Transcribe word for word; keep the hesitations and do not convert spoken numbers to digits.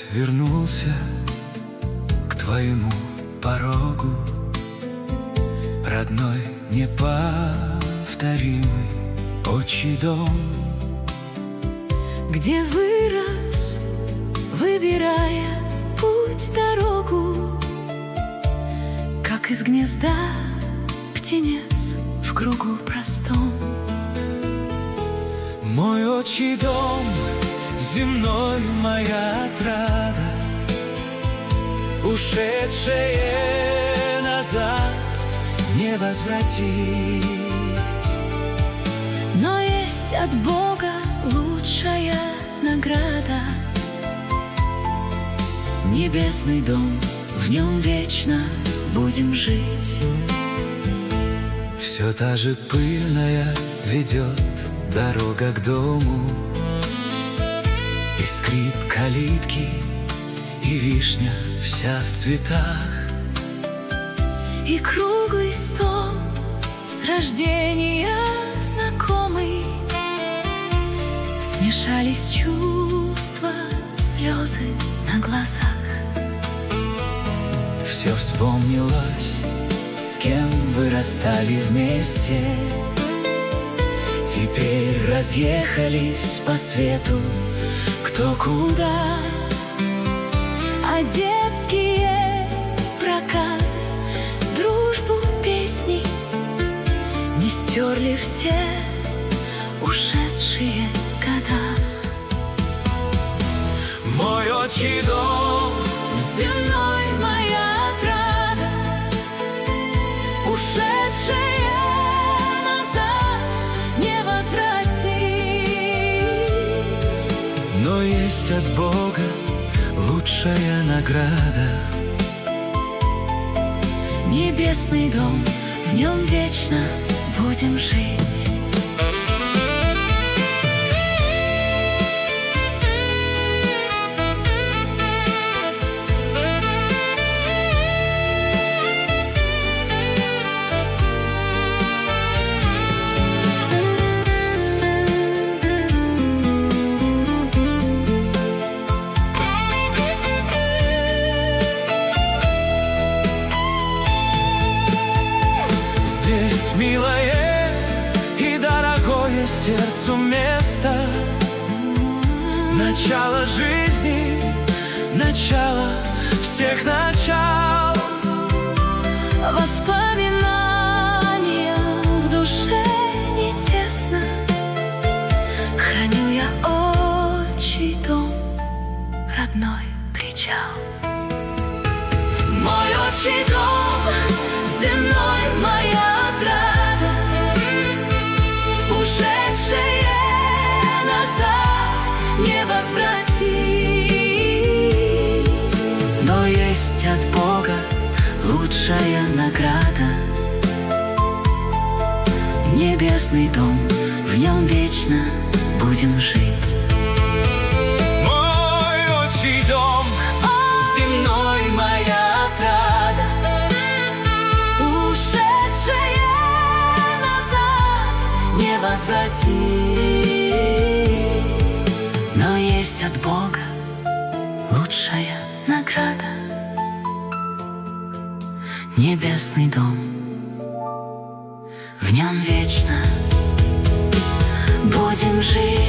вернулся к твоему порогу, родной, неповторимый отчий дом, где вырос, выбирая путь, дорогу, как из гнезда птенец в кругу простом. Мой отчий дом земной, моя отрада, ушедшее назад не возвратить. Но есть от Бога лучшая награда, небесный дом, в нем вечно будем жить. Все та же пыльная ведет дорога к дому, и скрип калитки, и вишня вся в цветах, и круглый стол с рождения знакомый. Смешались чувства, слезы на глазах. Все вспомнилось, с кем вырастали вместе. Теперь разъехались по свету кто куда, а детские проказы, дружбу, песни не стерли все ушедшие года. Мой отчий дом земной, моя отрада, ушедшие назад не возвратить. Но есть от Бога лучшая награда, небесный дом, в нем вечно будем жить. Здесь милое и дорогое сердцу место, начало жизни, начало всех начал. Воспоминания в душе не тесно, храню я отчий дом, родной причал. Мой отчий дом земной, моя отрада, ушедшее назад не возвратить. Но есть от Бога лучшая награда, небесный дом, в нем вечно будем жить. Мой отчий дом земной, моя отрада, ушедшее назад не возвратить. но есть от Бога лучшая награда, небесный дом, в нем вечно будем жить.